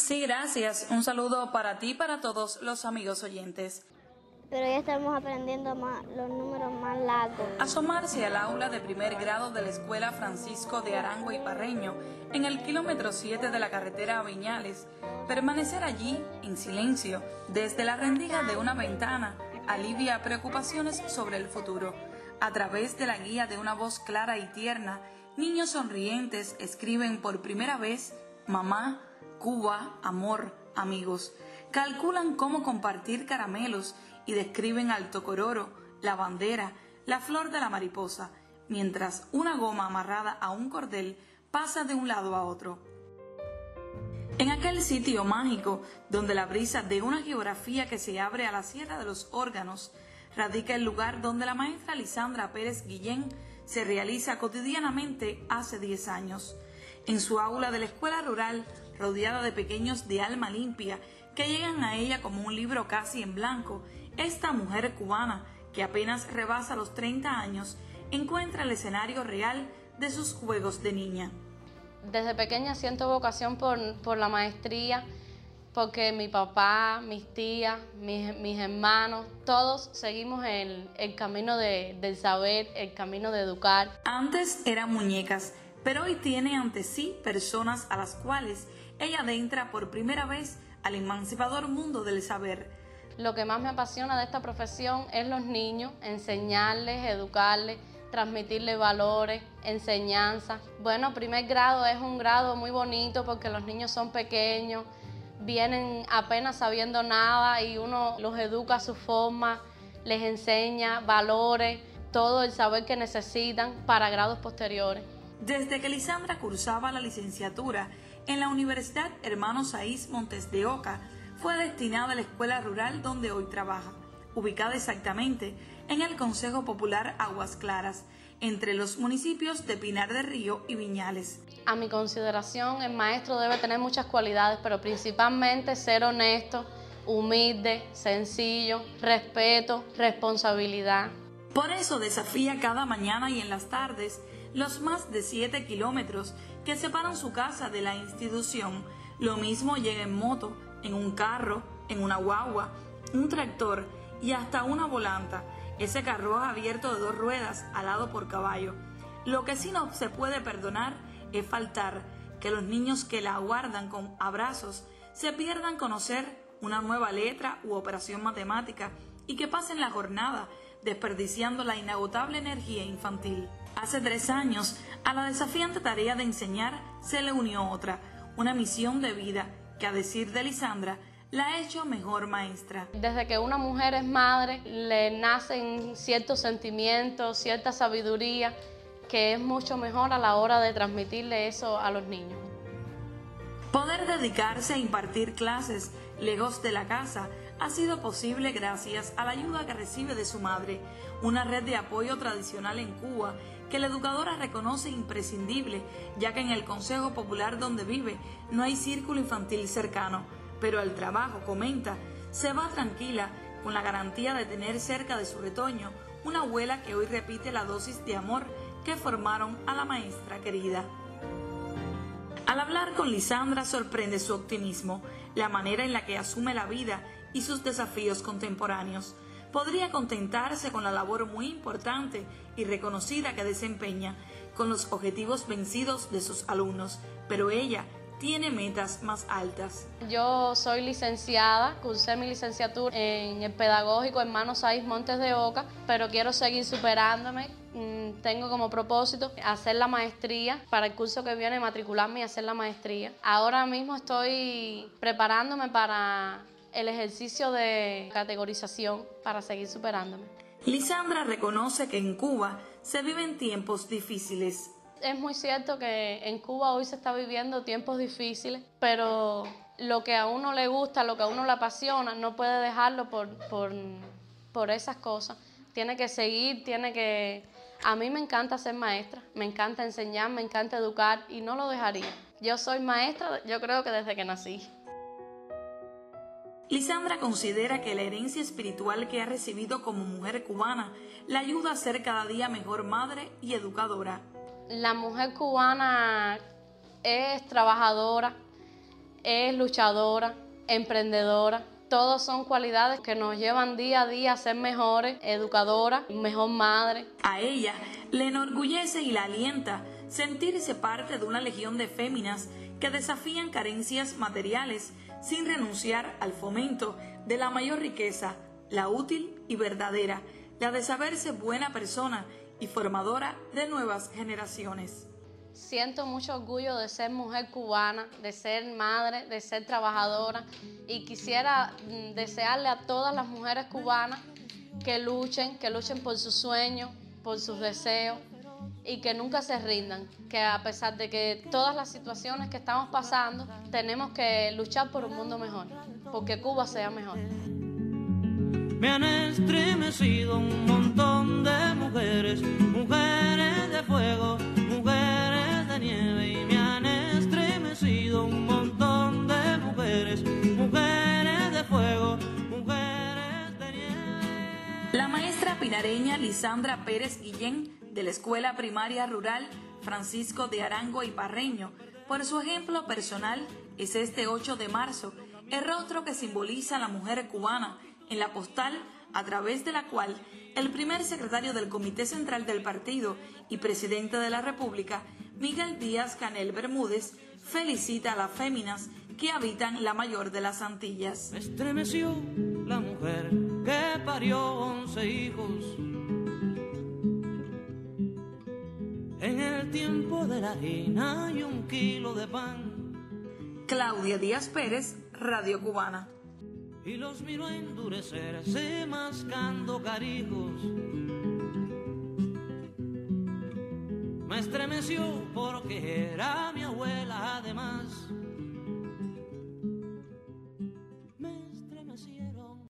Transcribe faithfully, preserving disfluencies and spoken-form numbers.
Sí, gracias. Un saludo para ti y para todos los amigos oyentes. Pero ya estamos aprendiendo más, los números más largos. Asomarse al aula de primer grado de la Escuela Francisco de Arango y Parreño, en el kilómetro siete de la carretera a Viñales, permanecer allí, en silencio, desde la rendija de una ventana, alivia preocupaciones sobre el futuro. A través de la guía de una voz clara y tierna, niños sonrientes escriben por primera vez mamá, Cuba, amor, amigos. Calculan cómo compartir caramelos y describen al tocororo, la bandera, la flor de la mariposa, mientras una goma amarrada a un cordel pasa de un lado a otro. En aquel sitio mágico, donde la brisa de una geografía que se abre a la Sierra de los Órganos, radica el lugar donde la maestra Lisandra Pérez Guillén se realiza cotidianamente hace diez años. En su aula de la escuela rural, rodeada de pequeños de alma limpia, que llegan a ella como un libro casi en blanco, esta mujer cubana, que apenas rebasa los treinta años, encuentra el escenario real de sus juegos de niña. Desde pequeña siento vocación por, por la maestría, porque mi papá, mis tías, mis, mis hermanos, todos seguimos el, el camino de, del saber, el camino de educar. Antes eran muñecas, pero hoy tiene ante sí personas a las cuales ella adentra por primera vez al emancipador mundo del saber. Lo que más me apasiona de esta profesión es los niños, enseñarles, educarles, transmitirles valores, enseñanzas. Bueno, primer grado es un grado muy bonito porque los niños son pequeños, vienen apenas sabiendo nada y uno los educa a su forma, les enseña valores, todo el saber que necesitan para grados posteriores. Desde que Lisandra cursaba la licenciatura en la Universidad Hermano Saiz Montes de Oca, fue destinada a la escuela rural donde hoy trabaja, ubicada exactamente en el Consejo Popular Aguas Claras, entre los municipios de Pinar del Río y Viñales. A mi consideración, el maestro debe tener muchas cualidades, pero principalmente ser honesto, humilde, sencillo, respeto, responsabilidad. Por eso desafía cada mañana y en las tardes los más de siete kilómetros que separan su casa de la institución. Lo mismo llega en moto, en un carro, en una guagua, un tractor y hasta una volanta, ese carruaje abierto de dos ruedas alado por caballo. Lo que sí no se puede perdonar es faltar, que los niños que la aguardan con abrazos se pierdan conocer una nueva letra u operación matemática y que pasen la jornada desperdiciando la inagotable energía infantil. Hace tres años, a la desafiante tarea de enseñar se le unió otra, una misión de vida que, a decir de Lisandra, la ha hecho mejor maestra. Desde que una mujer es madre, le nacen ciertos sentimientos, cierta sabiduría, que es mucho mejor a la hora de transmitirle eso a los niños. Poder dedicarse a impartir clases lejos de la casa ha sido posible gracias a la ayuda que recibe de su madre, una red de apoyo tradicional en Cuba que la educadora reconoce imprescindible, ya que en el Consejo Popular donde vive no hay círculo infantil cercano, pero al trabajo, comenta, se va tranquila con la garantía de tener cerca de su retoño una abuela que hoy repite la dosis de amor que formaron a la maestra querida. Al hablar con Lisandra sorprende su optimismo, la manera en la que asume la vida y sus desafíos contemporáneos. Podría contentarse con la labor muy importante y reconocida que desempeña, con los objetivos vencidos de sus alumnos, pero ella tiene metas más altas. Yo soy licenciada, cursé mi licenciatura en el pedagógico Hermano Saiz Montes de Oca, pero quiero seguir superándome. Tengo como propósito hacer la maestría, para el curso que viene matricularme y hacer la maestría. Ahora mismo estoy preparándome para el ejercicio de categorización para seguir superándome. Lisandra reconoce que en Cuba se viven tiempos difíciles. Es muy cierto que en Cuba hoy se está viviendo tiempos difíciles, pero lo que a uno le gusta, lo que a uno le apasiona, no puede dejarlo por, por, por esas cosas. Tiene que seguir, tiene que... A mí me encanta ser maestra, me encanta enseñar, me encanta educar y no lo dejaría. Yo soy maestra, yo creo que desde que nací. Lisandra considera que la herencia espiritual que ha recibido como mujer cubana la ayuda a ser cada día mejor madre y educadora. La mujer cubana es trabajadora, es luchadora, emprendedora. Todos son cualidades que nos llevan día a día a ser mejores, educadora, mejor madre. A ella le enorgullece y la alienta sentirse parte de una legión de féminas que desafían carencias materiales sin renunciar al fomento de la mayor riqueza, la útil y verdadera, la de saberse buena persona y formadora de nuevas generaciones. Siento mucho orgullo de ser mujer cubana, de ser madre, de ser trabajadora, y quisiera desearle a todas las mujeres cubanas que luchen, que luchen por sus sueños, por sus deseos y que nunca se rindan, que a pesar de que todas las situaciones que estamos pasando, tenemos que luchar por un mundo mejor, porque Cuba sea mejor. Me han estremecido un montón de mujeres, mujeres de fuego, mujeres de nieve, y me han estremecido un montón de mujeres, mujeres de fuego, mujeres de nieve. La maestra pinareña Lisandra Pérez Guillén, de la Escuela Primaria Rural Francisco de Arango y Parreño, por su ejemplo personal, es este ocho de marzo el rostro que simboliza a la mujer cubana en la postal a través de la cual el primer secretario del Comité Central del Partido y presidente de la República, Miguel Díaz-Canel Bermúdez, felicita a las féminas que habitan la mayor de las Antillas. Me estremeció la mujer que parió once hijos en el tiempo de la harina y un kilo de pan. Claudia Díaz Pérez, Radio Cubana. Y los miro endurecerse mascando carijos. Me estremeció porque era mi abuela además. Me estremecieron